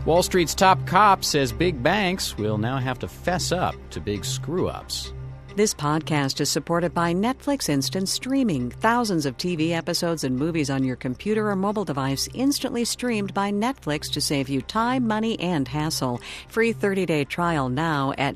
Wall Street's top cop says big banks will now have to fess up to big screw-ups. This podcast is supported by Netflix Instant Streaming. Thousands of TV episodes and movies on your computer or mobile device instantly streamed by Netflix to save you time, money, and hassle. Free 30-day trial now at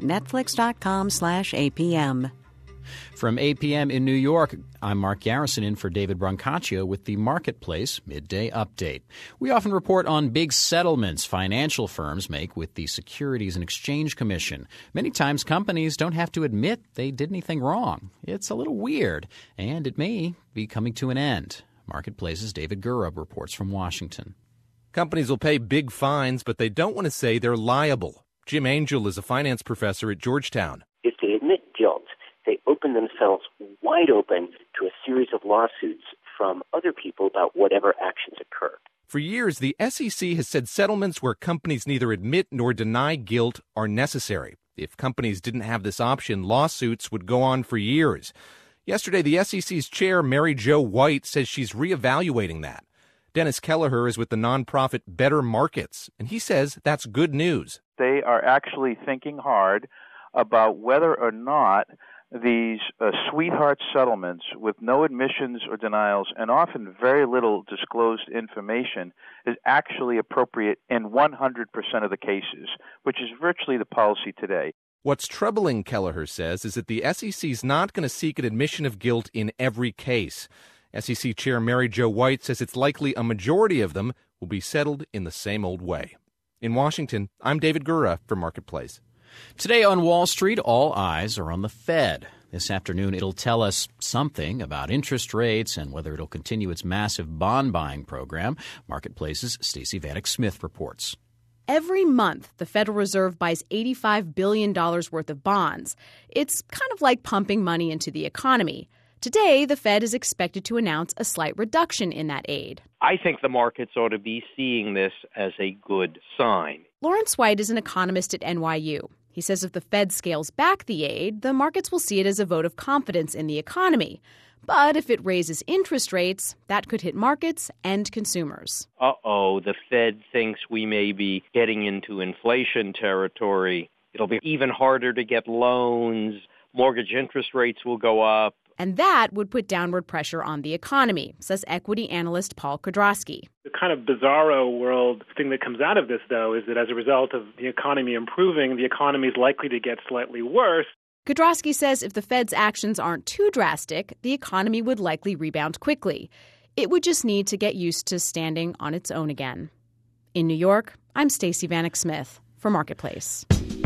netflix.com/APM. From APM in New York, I'm Mark Garrison in for David Brancaccio with the Marketplace Midday Update. We often report on big settlements financial firms make with the Securities and Exchange Commission. Many times companies don't have to admit they did anything wrong. It's a little weird, and it may be coming to an end. Marketplace's David Gura reports from Washington. Companies will pay big fines, but they don't want to say they're liable. Jim Angel is a finance professor at Georgetown. If they admit guilt, they open themselves wide open to a series of lawsuits from other people about whatever actions occurred. For years, the SEC has said settlements where companies neither admit nor deny guilt are necessary. If companies didn't have this option, lawsuits would go on for years. Yesterday, the SEC's chair, Mary Jo White, says she's reevaluating that. Dennis Kelleher is with the nonprofit Better Markets, and he says that's good news. They are actually thinking hard about whether or not these sweetheart settlements with no admissions or denials and often very little disclosed information is actually appropriate in 100% of the cases, which is virtually the policy today. What's troubling, Kelleher says, is that the SEC's not going to seek an admission of guilt in every case. SEC Chair Mary Jo White says it's likely a majority of them will be settled in the same old way. In Washington, I'm David Gura for Marketplace. Today on Wall Street, all eyes are on the Fed. This afternoon, it'll tell us something about interest rates and whether it'll continue its massive bond buying program. Marketplace's Stacey Vanek Smith reports. Every month, the Federal Reserve buys $85 billion worth of bonds. It's kind of like pumping money into the economy. Today, the Fed is expected to announce a slight reduction in that aid. I think the markets ought to be seeing this as a good sign. Lawrence White is an economist at NYU. He says if the Fed scales back the aid, the markets will see it as a vote of confidence in the economy. But if it raises interest rates, that could hit markets and consumers. The Fed thinks we may be getting into inflation territory. It'll be even harder to get loans. Mortgage interest rates will go up. And that would put downward pressure on the economy, says equity analyst Paul Kudrosky. The kind of bizarro world thing that comes out of this, though, is that as a result of the economy improving, the economy is likely to get slightly worse. Kudrosky says if the Fed's actions aren't too drastic, the economy would likely rebound quickly. It would just need to get used to standing on its own again. In New York, I'm Stacey Vanek Smith for Marketplace.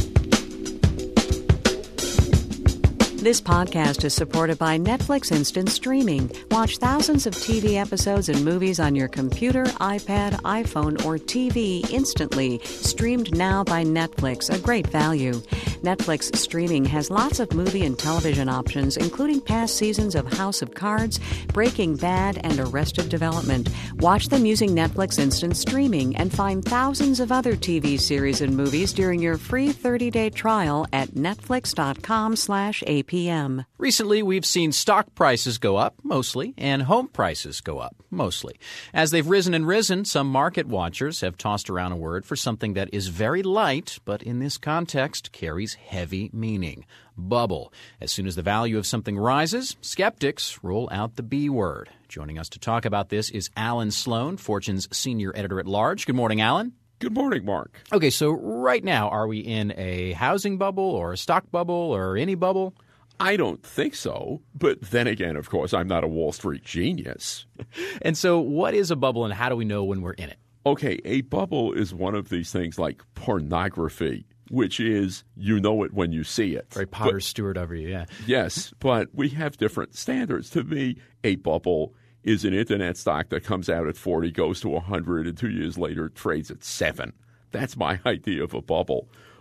This podcast is supported by Netflix Instant Streaming. Watch thousands of TV episodes and movies on your computer, iPad, iPhone, or TV instantly. Streamed now by Netflix, a great value. Netflix Streaming has lots of movie and television options, including past seasons of House of Cards, Breaking Bad, and Arrested Development. Watch them using Netflix Instant Streaming and find thousands of other TV series and movies during your free 30-day trial at netflix.com/APM. Recently, we've seen stock prices go up, mostly, and home prices go up, mostly. As they've risen and risen, some market watchers have tossed around a word for something that is very light, but in this context carries heavy meaning. Bubble. As soon as the value of something rises, skeptics roll out the B word. Joining us to talk about this is Alan Sloan, Fortune's senior editor-at-large. Good morning, Alan. Good morning, Mark. Okay, so right now, are we in a housing bubble or a stock bubble or any bubble? I don't think so. But then again, of course, I'm not a Wall Street genius. And so what is a bubble and how do we know when we're in it? Okay, a bubble is one of these things like pornography, which is you know it when you see it. Very Potter Stewart over you, yeah. Yes, but we have different standards. To me, a bubble is an internet stock that comes out at 40, goes to 100, and 2 years later trades at 7. That's my idea of a bubble.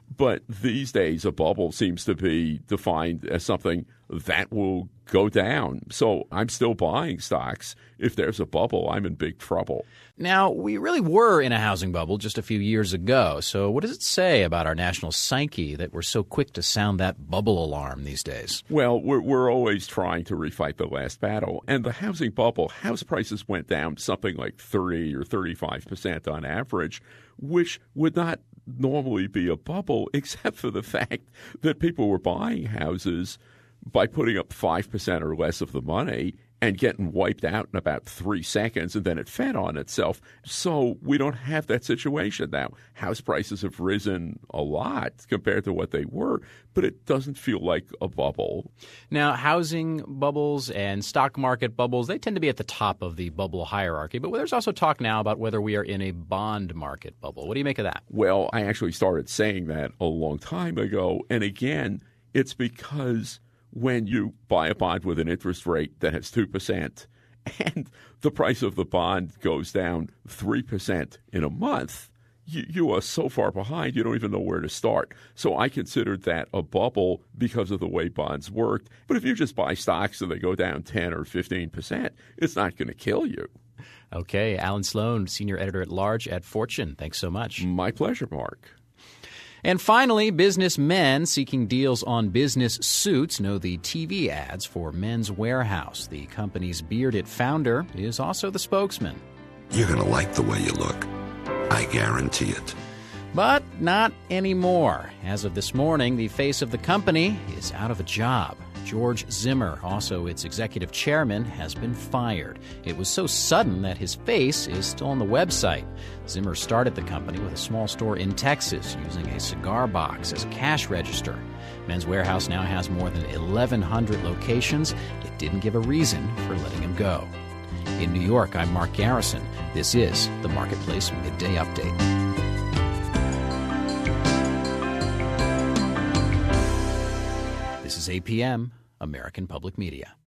But these days, a bubble seems to be defined as something that will go down. So I'm still buying stocks. If there's a bubble, I'm in big trouble. Now, we really were in a housing bubble just a few years ago. So what does it say about our national psyche that we're so quick to sound that bubble alarm these days? Well, we're always trying to refight the last battle. And the housing bubble, house prices went down something like 30 or 35% on average, which would not normally be a bubble, except for the fact that people were buying houses by putting up 5% or less of the money and getting wiped out in about 3 seconds, and then it fed on itself. So we don't have that situation now. House prices have risen a lot compared to what they were, but it doesn't feel like a bubble. Now, housing bubbles and stock market bubbles, they tend to be at the top of the bubble hierarchy, but there's also talk now about whether we are in a bond market bubble. What do you make of that? Well, I actually started saying that a long time ago, and again, it's because when you buy a bond with an interest rate that has 2% and the price of the bond goes down 3% in a month, you are so far behind you don't even know where to start. So I considered that a bubble because of the way bonds worked. But if you just buy stocks and they go down 10 or 15%, it's not going to kill you. Okay. Alan Sloan, Senior Editor-at-Large at Fortune. Thanks so much. My pleasure, Mark. And finally, businessmen seeking deals on business suits know the TV ads for Men's Wearhouse. The company's bearded founder is also the spokesman. You're going to like the way you look. I guarantee it. But not anymore. As of this morning, the face of the company is out of a job. George Zimmer, also its executive chairman, has been fired. It was so sudden that his face is still on the website. Zimmer started the company with a small store in Texas using a cigar box as a cash register. Men's Wearhouse now has more than 1,100 locations. It didn't give a reason for letting him go. In New York, I'm Mark Garrison. This is the Marketplace Midday Update. This is APM, American Public Media.